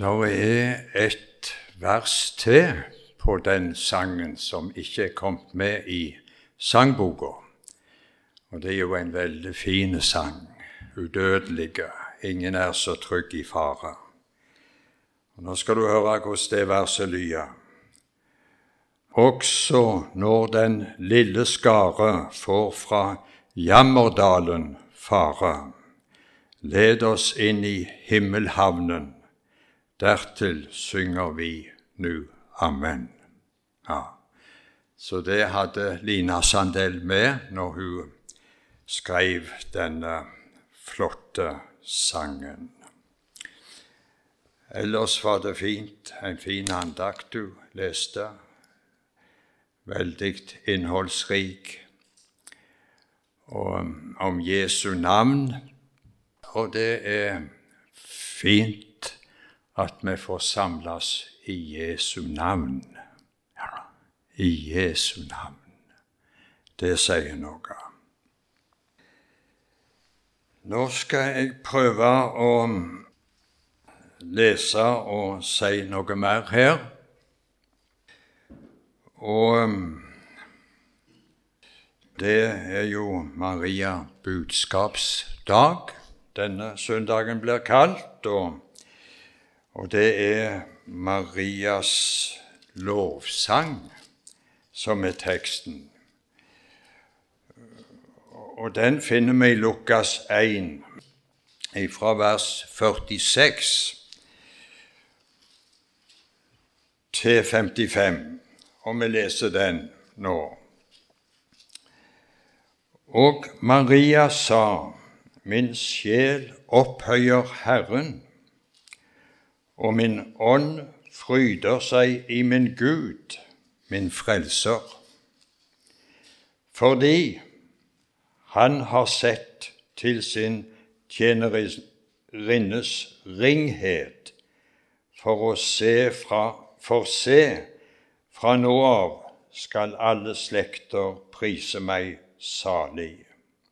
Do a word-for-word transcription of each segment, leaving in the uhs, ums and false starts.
Der er et vers til på den sangen som ikke er kommet med i sangboka. Og det er jo en veldig fin sang, udødelige, ingen er så trygg i fare. Og nå skal du høre hvordan det verset lyder. Også når den lille skare får fra jammerdalen fare, led oss inn i himmelhavnen, dertil synger vi nu amen. Ja. Så det hadde Lina Sandell med når hun skrev denne flotte sangen. Ellers var det fint, en fin andakt du leste, veldig innholdsrik, og om Jesu navn, og det er fint at vi får samles i Jesu navn. Ja, i Jesu navn. Det sier noe. Nå skal jeg prøve å lese og si noe mer her. Og det er jo Maria budskapsdag. Denne søndagen blir kalt, og, og det er Marias lovsang som er teksten. Og den finner vi i Lukas én, fra vers førtiseks til femtifem, og vi leser den nå. Og Maria sa, min sjel opphøyer Herren, og min ånd fryder seg i min Gud, min frelser. Fordi han har sett til sin tjenerinnes ringhet, for å se fra, for se, fra nå av skal alle slekter prise meg salig.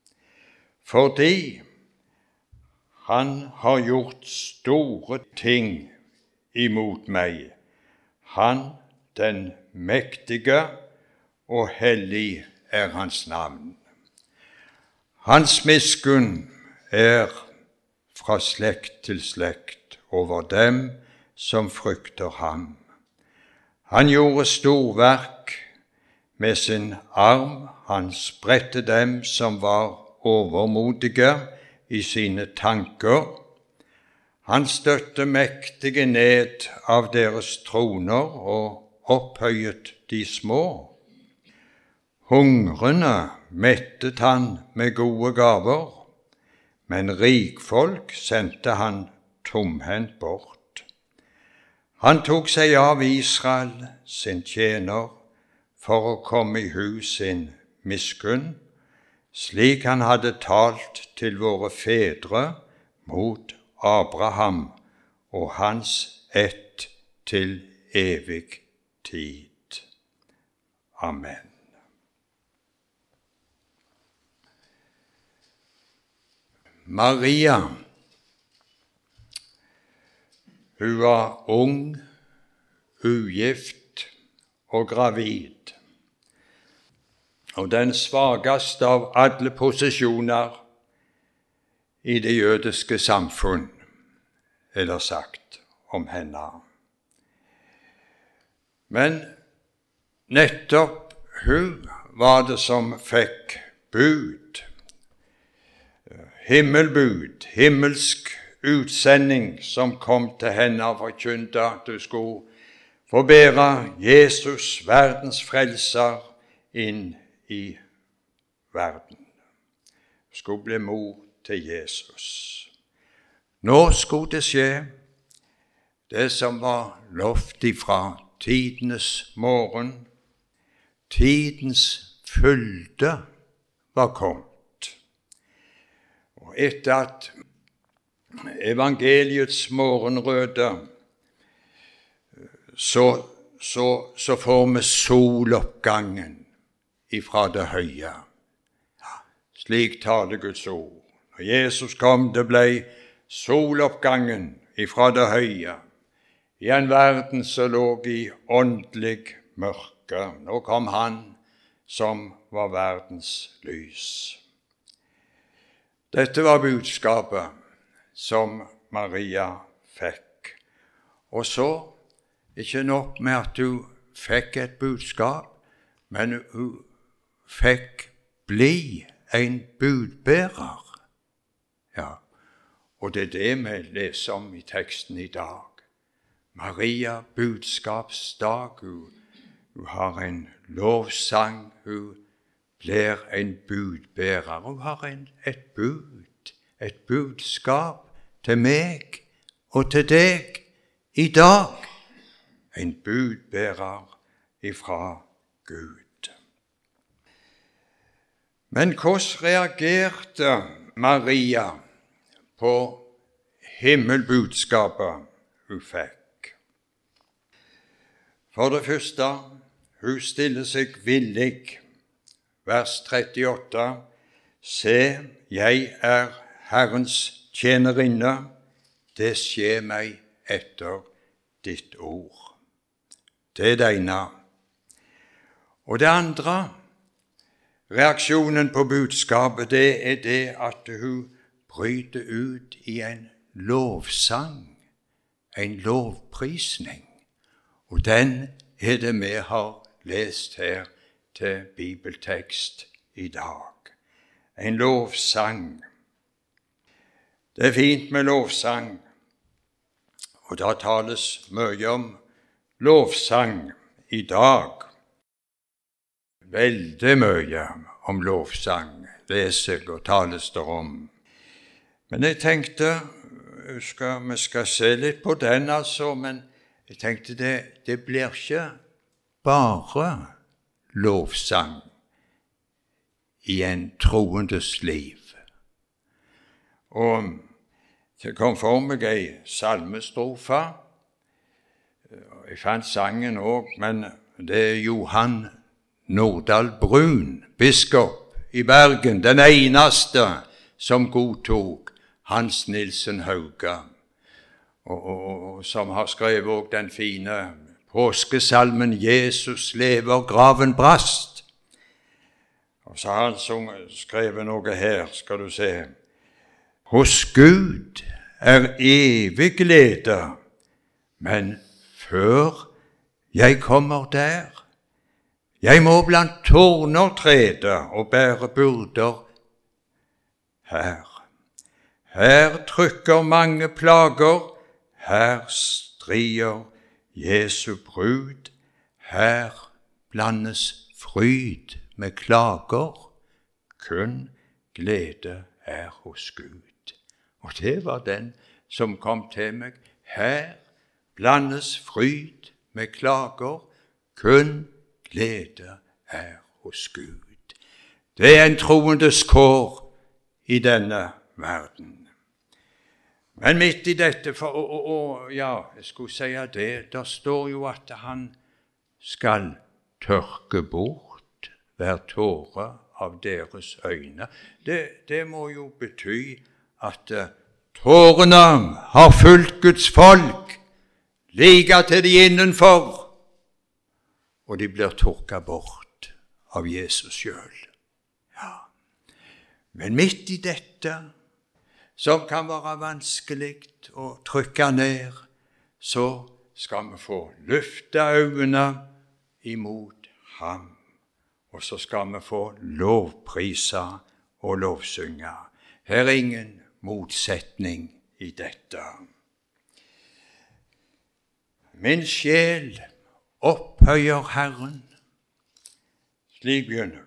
Fordi han har gjort store ting imot meg, han den mektige og hellig er hans navn. Hans miskunn er fra slekt til slekt over dem som frykter ham. Han gjorde storverk med sin arm, han spredte dem som var overmodige i sine tanker. Han støtte mektige ned av deres troner og opphøyet de små. Hungrende mettet han med gode gaver, men rikfolk sendte han tomhendt bort. Han tok seg av Israel, sin tjener, for å komme i hus sin miskunn, slik han hadde talt til våre fedre mot Abraham og hans ett til evig tid. Amen. Maria, hun var ung, ugift og gravid, og den svageste av alle posisjoner i det jødiske samfunn, er det sagt om henne. Men nettopp hun var det som fikk bud, himmelbud, himmelsk utsending som kom til henne og forkynte at du skulle få bære Jesus, verdens frelser, inn i verden. Du skulle bli mor til Jesus. Nå skulle det skje det som var lovt ifra tidenes morgen. Tidens fylde var kommet. Og etter at evangeliets morgenrøde, så, så, så får vi soloppgangen ifra det høye. Ja, slik taler Guds ord. Når Jesus kom, det ble soloppgangen ifra det høye. i en verden som lå i åndelig mørke. Nå kom han som var verdens lys. Dette var budskapet som Maria fikk. Og så, ikke nok med at hun fikk et budskap, men hun fikk bli en budbærer. Ja, og det er det vi leser om i teksten i dag. Maria, budskapsdag, hun, hun har en lovsang, hun blir en budbærer. Hun har en, et bud, et budskap til meg og til deg i dag. En budbærer ifra Gud. Men hvordan reagerte Maria på himmelbudskapet hun fikk? For det første, hun stiller seg villig. Vers trettiåtte. Se, jeg er Herrens tjenerinne, det skjer meg etter ditt ord. Det er det ene. Og det andre, reaksjonen på budskapet, det er det at hun bryter ut i en lovsang, en lovprisning. Og den er det vi har lest her til bibeltekst i dag. En lovsang. Det er fint med lovsang, og da tales mye om lovsang i dag. Veldig mye om lovsang leser og tales der om. Men jeg tenkte, skal, vi skal se litt på den altså, men jeg tenkte det, det blir ikke bare lovsang i en troendes liv. Og det kom for meg ei salmestrofe. Jeg fant sangen også, men det er Johan Nordahl Brun, biskop i Bergen, den eneste som godtok Hans Nilsen Hauge, og, og, og som har skrevet også den fine påskesalmen Jesus lever, graven brast. Og så har han skrevet noe her, skal du se. Hos Gud er evig glede, men før jeg kommer der, jeg må blant tårner trede og bære byrder her. Her trykker mange plager, her strier Jesu brud, her blandes fryd med klager, kun glede er hos Gud. Og det var den som kom til meg. Her blandes fryd med klager, kun glede er hos Gud. Det er en troendes kår i denne verden. Men midt i dette, for, og, og, og, ja, jeg skulle si det, der står jo at han skal tørke bort hver tåre av deres øyne. Det, det må jo bety at uh, tårene har fulgt Guds folk, like til de innenfor, og de blir tørket bort av Jesus selv. Ja. Men midt i dette, som kan være vanskelig å trykke ned, så skal vi få løfte øynene imot ham, og så skal vi få lovprise og lovsynge. Her er ingen motsetning i dette. Min sjel opphøyer Herren. Slik begynner.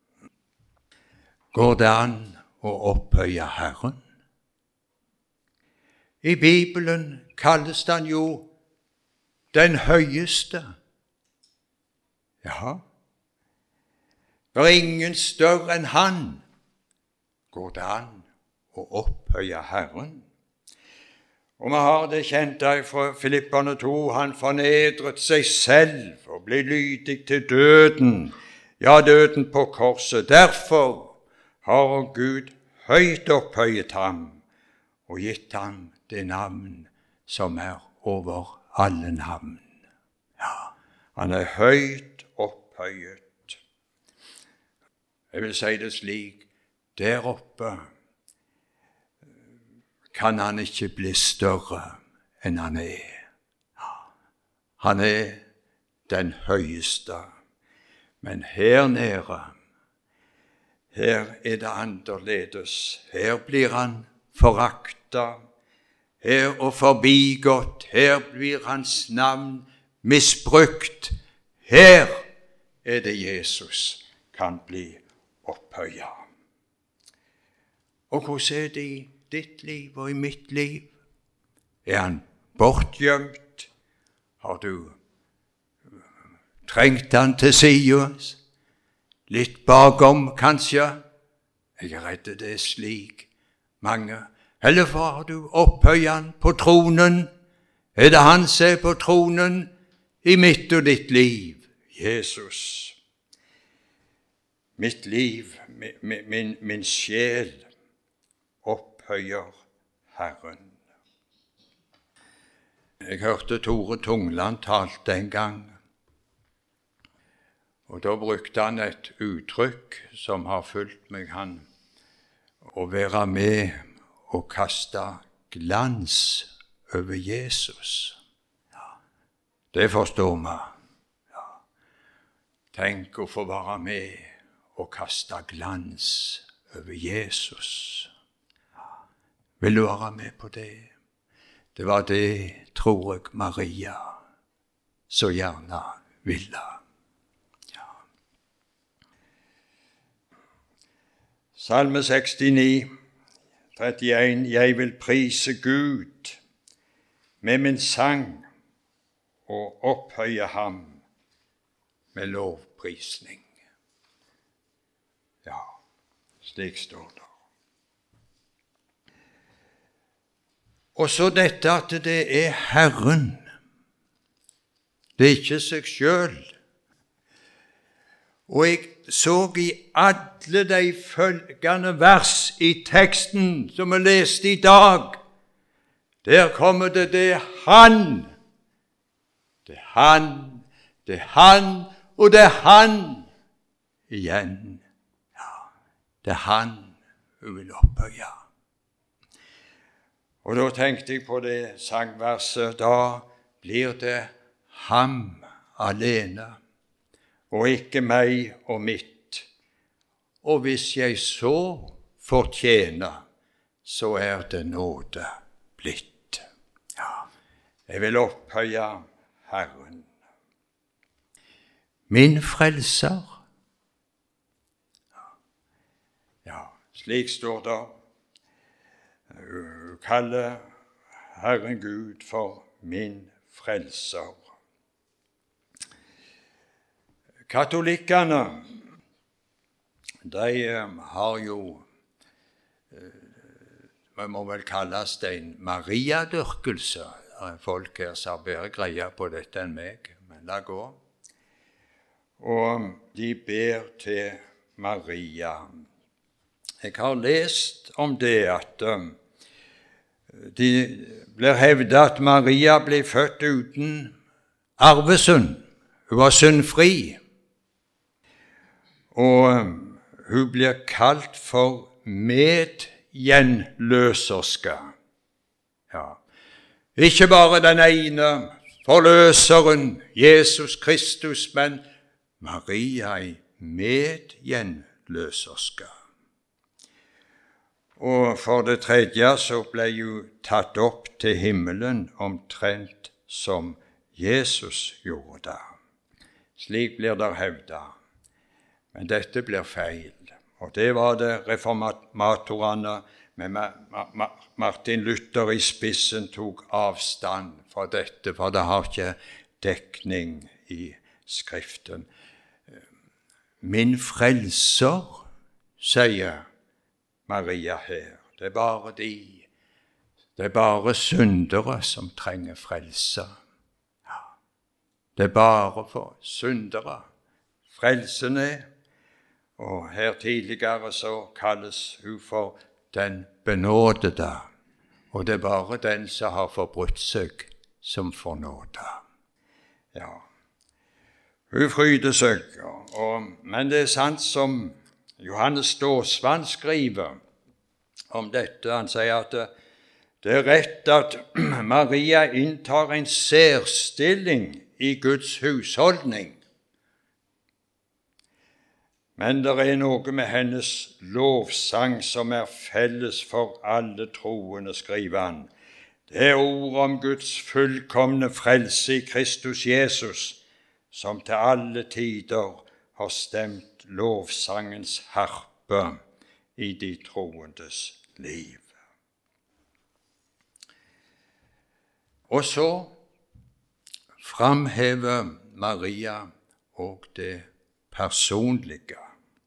Går det an å opphøye Herren? I Bibelen kalles han jo den høyeste. Ja, det er ingen større enn han. Går det an å opphøye Herren? Og vi har det kjent der fra Filipperne to, han fornedret seg selv og ble lydig til døden, ja, døden på korset. Derfor har Gud høyt opphøyet ham og gitt ham det navn som er over alle navn. Ja, han er høyt opphøyet. Jeg vil si det slik, der oppe kan han ikke bli større enn han er. Han er den høyeste. Men her nede, her er det annerledes. Her blir han foraktet, her og forbigått, her blir hans navn misbrukt. Her er det Jesus kan bli opphøyet. Og hvordan er det i ditt liv og i mitt liv? Er han bortgjemt? Har du trengt han til siden? Litt bakom, kanskje? Jeg er redd det er slik, mange. Eller har du opphøyet han på tronen? Er det han som er på tronen i mitt og ditt liv? Jesus. Mitt liv, min, min, min sjel, opphøyer Herren. Jeg hørte Tore Tungland talt den gang, og da brukte han et uttrykk som har fulgt meg, han, å være med og kaste glans over Jesus. Ja, det forstår vi. Ja. Tenk å få være med og kaste glans over Jesus. Ja. Vil du være med på det? Det var det, tror jeg, Maria så gjerne ville. Ja. Salme sekstini, trettien. Jeg vil prise Gud med min sang og opphøye ham med lovprisning. Ja, slik står det. Og så dette at det er Herren. Det er ikke seg selv. Og jeg så i alle de følgende vers i teksten som vi leste i dag, der kommer det, det er Han. Det er Han, det er Han, og det er Han igjen. Ja, det er Han hun vil opphøye. Og da tenkte jeg på det sangverset, da blir det ham alene, og ikke meg og mitt. Og hvis jeg så fortjener, så er det nåde blitt. Ja, jeg vil opphøye Herren. Min frelser. Ja, slik står det. Kalle Herren Gud for min frelser. Katolikkene, de har jo, vi må vel kalles det en Maria-dyrkelse. Det er folk her som har bedre greie på dette enn meg, men la gå. Og de ber til Maria. Jeg har lest om det at det blir hevdet at Maria ble født uten arvesynd. Hun var syndfri. Og hun blir kalt for medgjenløserske. Ja. Ikke bare den ene forløseren, Jesus Kristus, men Maria er medgjenløserske. Og for det tredje så ble hun tatt opp til himmelen omtrent som Jesus gjorde det. Slik blir det hevdet. Men dette blir feil. Og det var det reformatorene med Martin Luther i spissen tok avstand fra dette, for det har ikke dekning i Skriften. Min frelser, sier Maria her. Det er bare de, det er bare syndere som trenger frelse. Ja. Det er bare for syndere. Frelsen er, og her tidligere så kalles hun for den benådede, og det er bare den som har forbrutt seg, som får nåde. Ja, hun fryder seg, og, men det er sant som Johannes Ståsvand skriver om dette. Han sier at det, det er rett at Maria inntar en særstilling i Guds husholdning, men det er noe med hennes lovsang som er felles for alle troende, skriver han. Det er ord om Guds fullkomne frelse i Kristus Jesus, som til alle tider har stemt lovsangens harpe i de troendes liv. Og så framhever Maria og det personlige.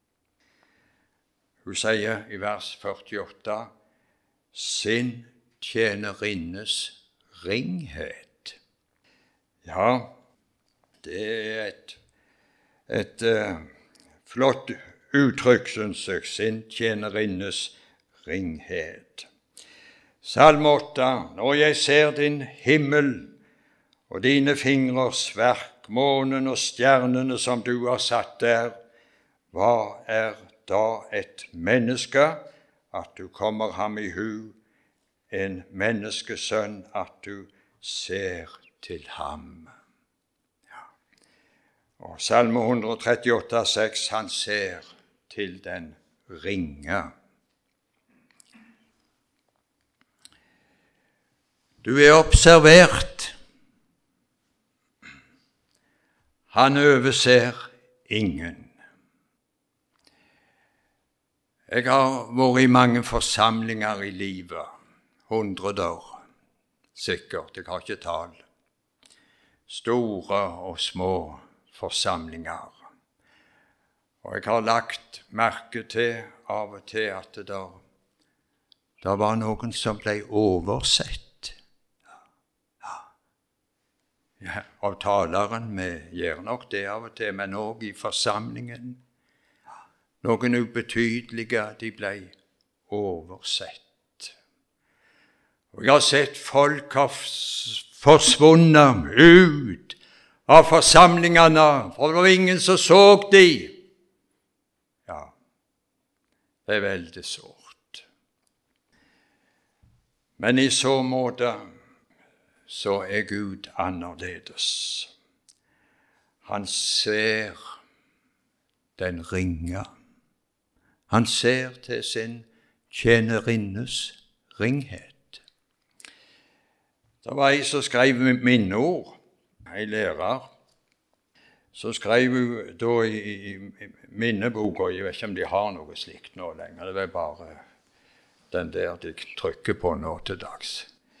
Hun sier i vers førtiåtte, sin tjenerinnes ringhet. Ja, det er et, et uh, flott uttrykk, synes jeg, sin tjenerinnes ringhet. Salme åtte, når jeg ser din himmel og dine fingrers verk, månen og stjernene som du har satt der, hva er da et menneske, at du kommer ham i hu, en menneskesønn, at du ser til ham. Ja. Og Salme et hundre trettiåtte, seks, han ser til den ringe. Du er observert. Han overser ingen. Jeg har vært i mange forsamlinger i livet, hundreder, sikkert, jeg har ikke tall. Store og små forsamlinger. Og jeg har lagt merke til av og til at det der, der var noen som ble oversett. Ja. Ja, av taleren, vi gjør nok det av og til, men også i forsamlingen. Noen ubetydelige, de ble oversett. Og jeg har sett folk har forsvunnet ut av forsamlingene, for det var ingen som så de. Ja, det er veldig sårt. Men i så måte så er Gud annerledes. Han ser den ringe. Han ser til sin tjenerinnes ringhet. Det var ei som skrev minneord, ei lærer, så skrev hun da i, i minneboka, jeg vet ikke om de har noe slikt nå lenger, det var bare den der de trykker på nå til dags.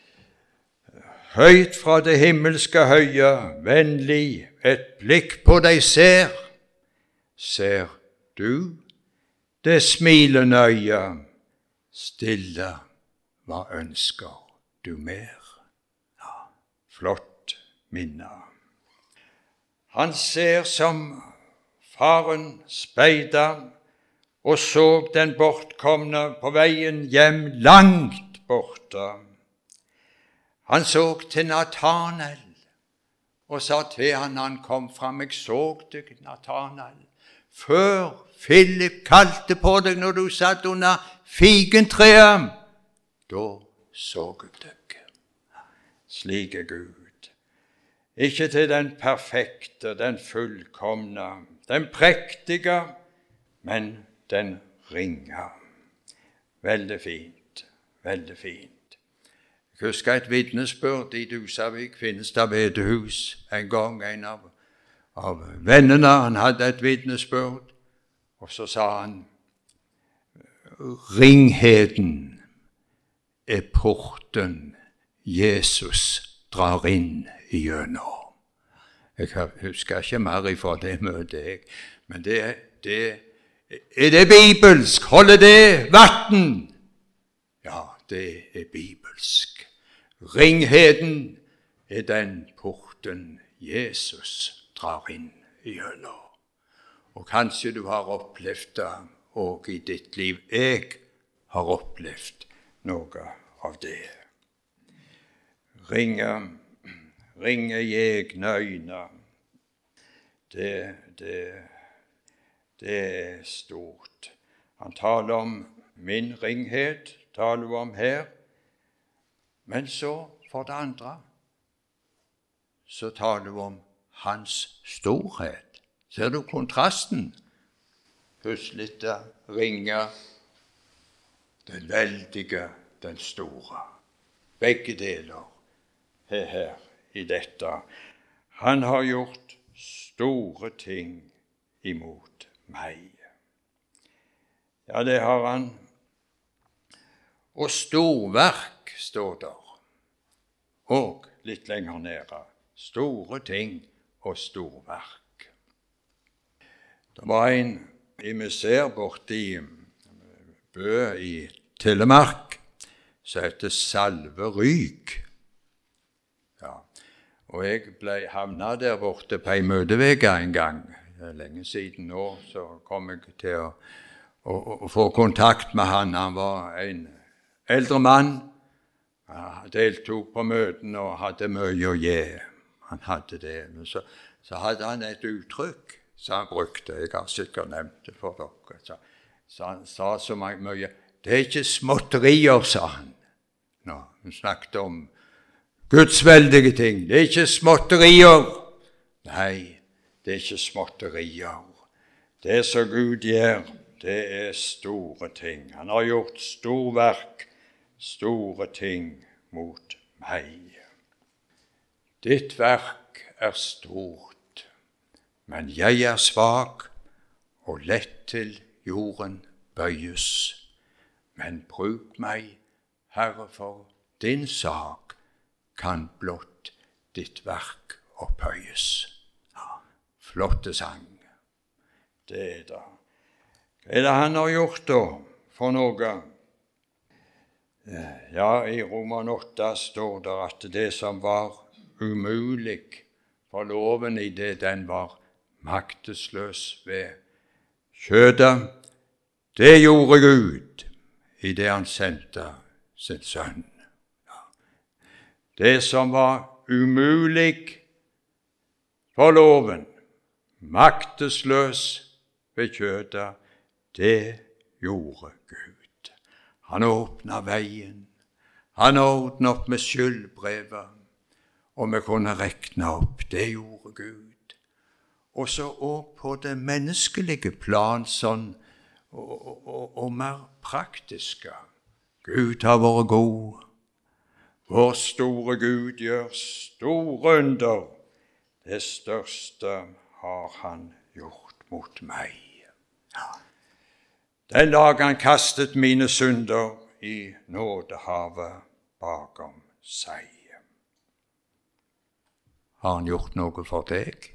Høyt fra det himmelske høye, vennlig, et blikk på deg ser, ser du det smilende øye, stille, hva ønsker du mer? Ja, flott minne. Han ser som faren speida og så den bortkomne på veien hjem langt borte. Han så til Nathanael og sa til han han kom fram, jeg så deg, Nathanael, før Philip kalte på deg når du satt under figentreet, da så jeg deg. Slik er Gud. Ikke til den perfekte, den fullkomne, den prektige, men den ringe. Veldig fint, veldig fint. Jeg husker et vitnesbyrd i Dusavik, Kvinnestad bedehus. En gang en av, av vennene, han hadde et vitnesbyrd, og så sa han, ringheten er porten Jesus drar inn igjennom. Jeg husker ikke mer ifra det møtet, men det, det er det bibelsk. Holder det vatten? Ja, det er bibelsk. Ringheten er den porten Jesus drar inn igjennom. Og kanskje du har opplevd det også i ditt liv. Jeg har opplevd noe av det. Ringe, ringe i egne øyne. Det, det, det er stort. Han taler om min ringhet, taler vi om her. Men så, for det andre, så taler vi om hans storhet. Ser du kontrasten? Puslete, ringe, den veldige, den store. Begge deler er her i dette. Han har gjort store ting imot meg. Ja, det har han. Og storverk står der. Og litt lenger nede. Store ting og storverk. Det var en emissær borte i Bø i Telemark som heter Salve Ryk. Ja, og jeg ble havnet der borte på en møtevege en gang. Det er lenge siden nå, så kom jeg til å, å, å få kontakt med han. Han var en eldre mann. Han deltok på møtene og hadde mye å gi. Han hadde det. Men så, så hadde han et uttrykk som han brukte. Jeg har sikkert nevnt det for dere. Så, så han sa så mye. Det er ikke småtterier, sa han. Nå, han snakket om Guds veldige ting. Det er ikke småtterier. Nei, det er ikke småtterier. Det som Gud gjør, det er store ting. Han har gjort storverk, store ting mot meg. Ditt verk er stort, men jeg er svak og lett til jorden bøyes. Men bruk meg, Herre, for din sak kan blott ditt verk opphøyes. Ja, flotte sang. Det er det. Hva er det han har gjort da for noe? Ja, i Roman åtte står det at det som var umulig for loven i det, den var maktesløs ved kjødet. Det gjorde Gud i det han sendte sin sønn. Ja. Det som var umulig for loven, maktesløs ved kjødet, det gjorde Gud. Han åpnet veien, han ordnet opp med skyldbrevet, og vi kunne rekne opp, det gjorde Gud. Og så også på det menneskelige plan, sånn, og, og, og, og mer praktiske. Gud har vært god. Vår store Gud gjør store under. Det største har han gjort mot meg. Ja. Den dag han kastet mine synder i nådehavet bakom seg. Har han gjort noe for deg?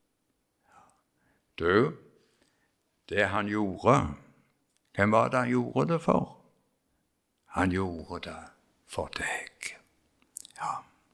Du, det han gjorde, hvem var det han gjorde det for? Han gjorde det for deg. Ja.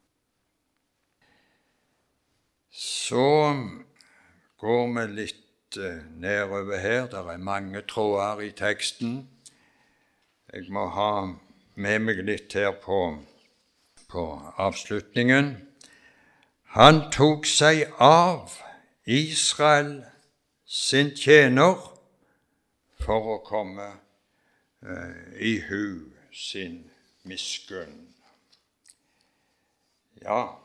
Så går vi litt nedover her. Det er mange tråder i teksten. Jeg må ha med meg litt her på, på avslutningen. Han tok seg av Israel sin tjener for å komme uh, i hu sin miskunn. Ja,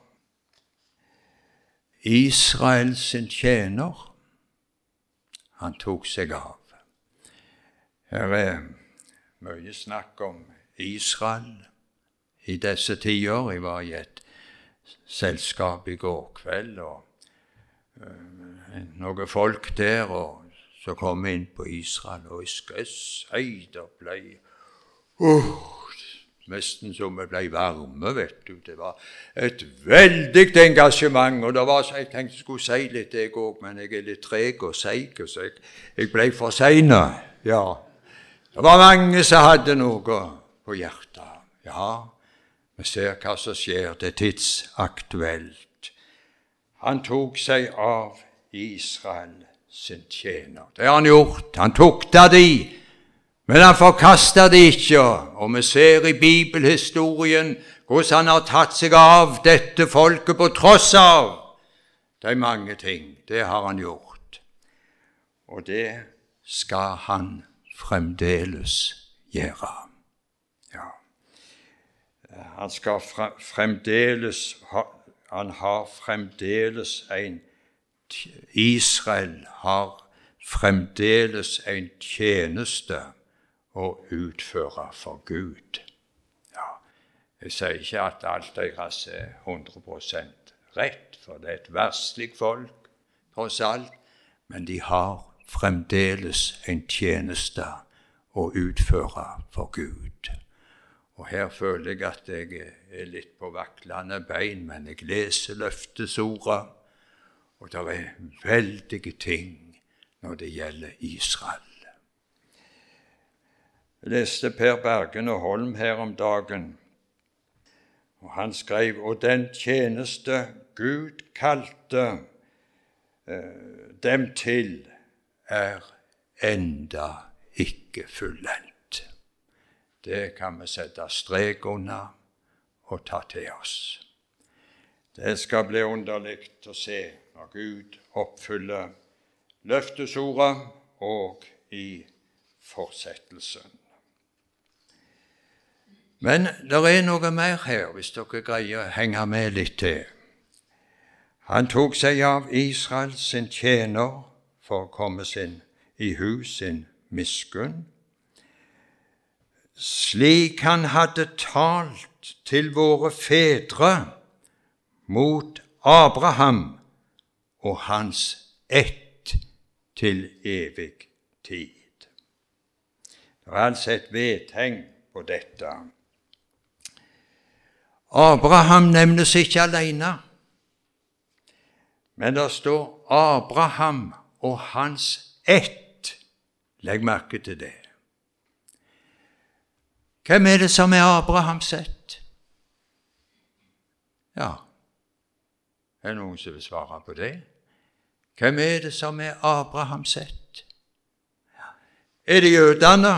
Israel sin tjener, han tok seg av. Her er mye snakk om Israel i disse tider. Jeg var i et selskap i går kveld, og uh, noen folk der, og så kom jeg inn på Israel, og jeg skal si det ble uh, nesten som det ble varme, vet du. Det var et veldig engasjement, og det var så jeg tenkte jeg skulle si litt jeg også, men jeg er litt treg og seig, så jeg, jeg ble for seine. Ja, det var mange som hadde noe på hjertet. Ja, vi ser hva som skjer, det er tidsaktuelt. Han tok seg av Israel sin tjener. Det har han gjort. Han tukta de, men han forkastet de ikke. Og vi ser i bibelhistorien hvordan han har tatt seg av dette folket på tross av de mange ting. Det har han gjort. Og det skal han fremdeles gjøre. Ja. Han skal fremdeles ha, han har fremdeles en Israel har fremdeles en tjeneste å utføre for Gud. Ja, jeg sier ikke at alt deres er hundre prosent rett, for det er et verslig folk, tross alt, men de har fremdeles en tjeneste å utføre for Gud. Og her føler jeg at jeg er litt på vaklende bein, men jeg leser løftesordet, og det er veldige ting når det gjelder Israel. Jeg leste Per Bergen og Holm her om dagen, og han skrev, og den tjeneste Gud kalte eh, dem til, er enda ikke fullendt. Det kan vi sette strek under og ta til oss. Det skal bli underlig å se når Gud oppfyller løftesordet og i fortsettelsen. Men det er noe mer her, hvis dere greier å henge med litt til. Han tok seg av Israel sin tjener for å komme sin i hus sin miskunn, slik han hadde talt til våre fedre mot Abraham og hans ett til evig tid. Det er altså et vedtegn på dette. Abraham nevnes ikke alene, men det står Abraham og hans ett. Legg merke til det. Hvem er det som er Abrahams ett? Ja, er det noen som vil svare på det? Hvem er det som er Abrahams ett? Ja. Er det jødene?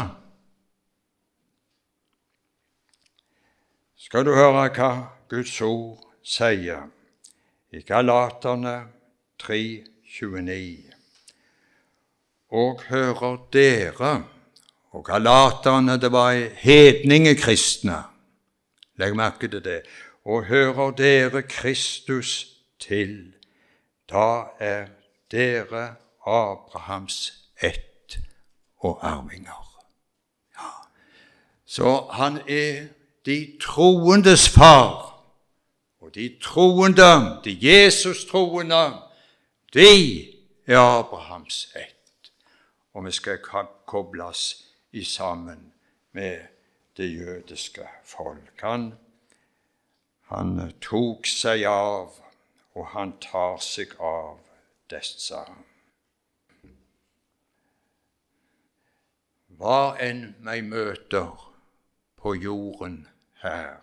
Skal du høre hva Guds ord sier i Galaterne tre tjueni. Og hører dere, og galaterne, det var hedningekristne, legg merke til det, og hører dere Kristus til, da er dere Abrahams ett og arvinger. Ja. Så han er de troendes far, og de troende, de Jesus-troende, de er Abrahams ett. Og vi skal kobles i sammen med det jødiske folk. Han, han tok seg av, og han tar seg av disse. Hva enn meg møter på jorden her,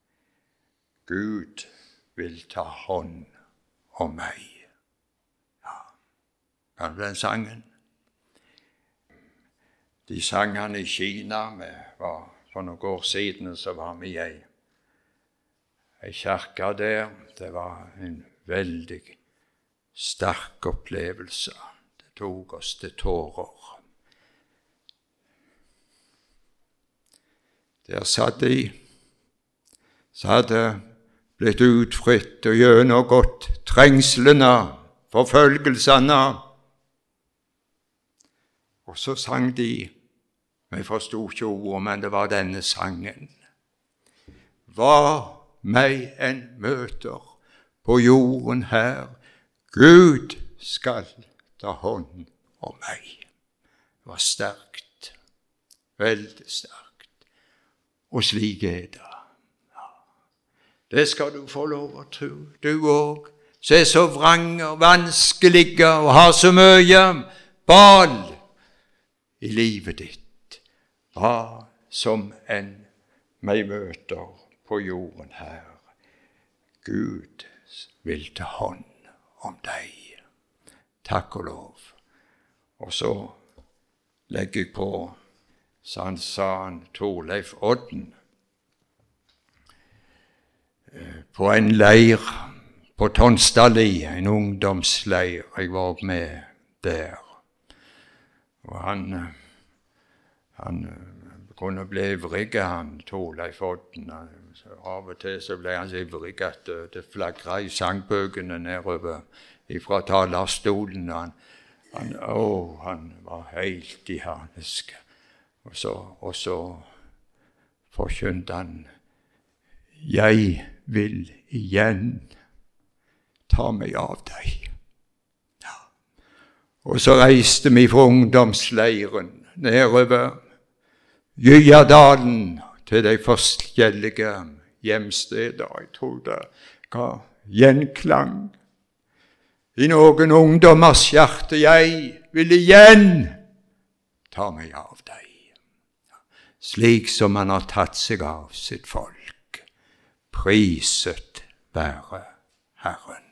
Gud vil ta hånd om meg. Ja, kan du den sangen? De sang han i Kina, med, var, for noen år siden så var vi i ei, ei kirke der. Det var en veldig sterk opplevelse. Det tok oss til tårer. Der satt de, så hadde blitt utfritt og gjennomgått trengslene, forfølgelsene. Og så sang de, jeg forstod ikke ordet, men det var denne sangen. Hva meg en møter på jorden her, Gud skal ta hånd om meg. Det var sterkt, veldig sterkt. Og slik er det. Ja. Det skal du få lov å tro, du òg, som er så vrange og vanskelige og har så mye bal i livet ditt. Hva som enn meg møter på jorden her, Gud vil ta hånd om deg. Takk og lov. Og så legger jeg på, så han sa han Torleif Odden. på en leir på Tonstadli, en ungdomsleir. Jeg var med der. Og han, han kunne bli ivrig, han Torleif Odden. Av og til så ble han så ivrig at det flagret i sangbøkene nedover fra talerstolen. Han, han, å, han var helt i harnisk. Og så, og så forkynte han: «Jeg vil igjen ta meg av deg.» Ja. Og så reiste vi fra ungdomsleiren nedover Jyadalen til de forskjellige hjemsteder. Jeg tror det ga gjenklang i noen ungdommers hjerte: «Jeg vil igjen ta meg av deg.» Slik som han har tatt seg av sitt folk. Priset være Herren.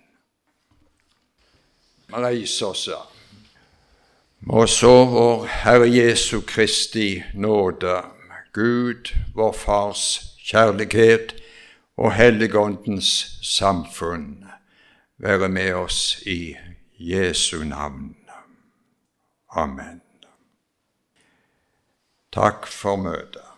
Vi reiser oss. Må så vår Herre Jesu Kristi nåde, Gud, vår Fars kjærlighet og Helligåndens samfunn være med oss i Jesu navn. Amen. Takk for møtet.